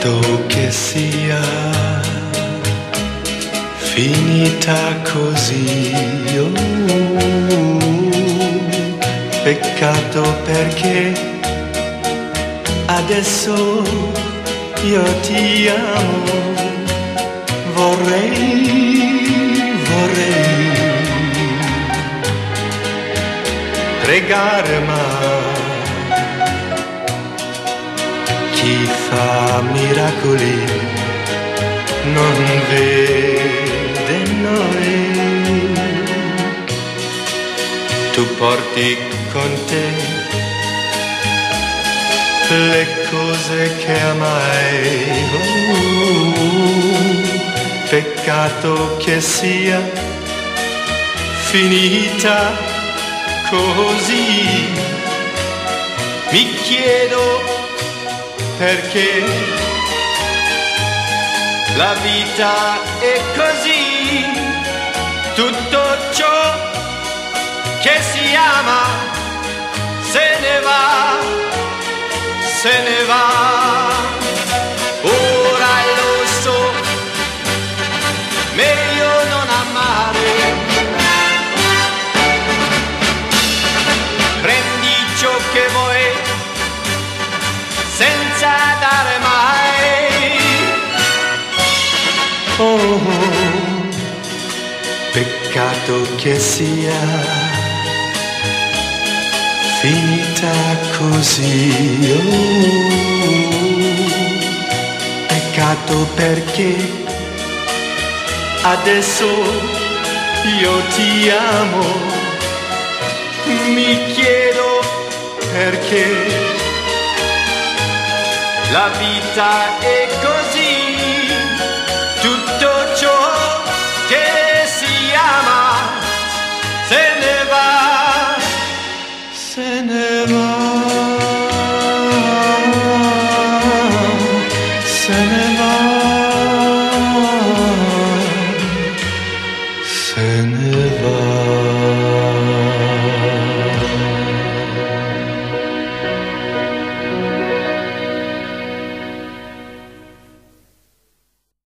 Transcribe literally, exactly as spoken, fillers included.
Peccato che sia finita così, oh, peccato perché adesso io ti amo, vorrei, vorrei pregare, ma chi fa miracoli non vede noi. Tu porti con te le cose che amai, oh, peccato che sia finita così. Mi chiedo perché la vita è così, tutto ciò che si ama se ne va, se ne va. Ora lo so, meglio non amare, prendi ciò che vuoi senza dare mai. Oh, peccato che sia finita così, oh, peccato perché adesso io ti amo, mi chiedo perché la vita è così.